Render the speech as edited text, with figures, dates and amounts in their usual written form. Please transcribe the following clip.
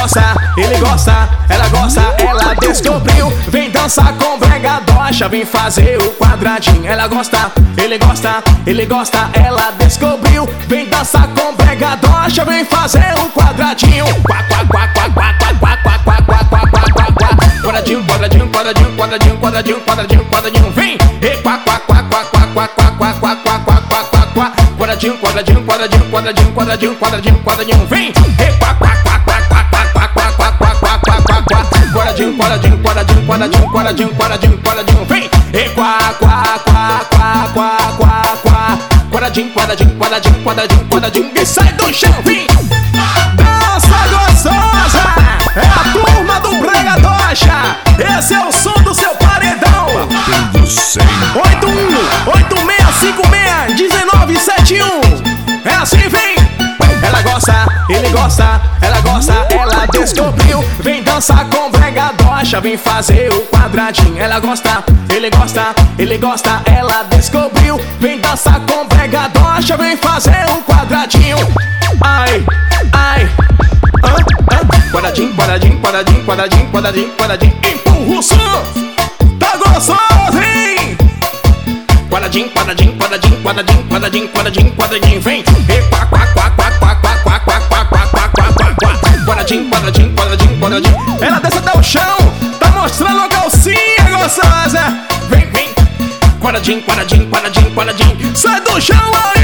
ele gosta, ela gosta, ela descobriu. Vem dançar com brega doxa, vem fazer o quadradinho. Ela gosta, ele gosta, ele gosta, ela descobriu. Vem dançar com brega doxa, vem fazer o quadradinho. Quá, quá, quá, quá, quá, quá, quá, quá, quá, quá, quá, quá, quá, quá. Quadradinho, quadradinho, quadradinho, quadradinho, quadradinho, quadradinho, quadradinho, vem. E quá, quá, quá, quá, quá, quá, quá, quá, quá, quá, quá, quá, quá, quá. Quadradinho, quadradinho, quadradinho, quadradinho, quadradinho, quadradinho, quadradinho, vem. E quá, quá, quá, quá, quá, quá, quá, quá, quá, quá, quá, quá, quá, quá. Quadradinho, quadradinho, quadradinho, quadradinho, quadradinho, quadradinho, quadradinho, vem. E quá, quá, quá, quá, quá, quá, quá. Quadradinho, quadradinho, quadradinho, quadradinho, quadradinho, e sai do chão, vem. Dança gostosa, é a turma do brega doxa. Esse é o som do seu paredão. 81-8656-1971. É assim, vem. Ela gosta, ele gosta, ela gosta, ela descobriu. Vem dançar com brega doxa, vem fazer o quadradinho. Ela gosta, ele gosta, ele gosta, ela descobriu. Vem dançar com brega doxa, vem fazer o quadradinho. Ai, ai, quadradinho, quadradinho, quadradinho, quadradinho, quadradinho, quadradinho, empurra o som. Tá gostoso, hein? Quadradinho, quadradinho, quadradinho, quadradinho, quadradinho, quadradinho, quadradinho, vem. E quá, quá, quá, quá, quá, quá, quá, quá, quá, quá, quá, quá, quá, quá. Quadradinho, quadradinho, quadradinho, quadradinho. Ela desce até o chão, tá mostrando a calcinha gostosa. Vem, vem. Quadradinho, quadradinho, quadradinho, quadradinho. Sai do chão,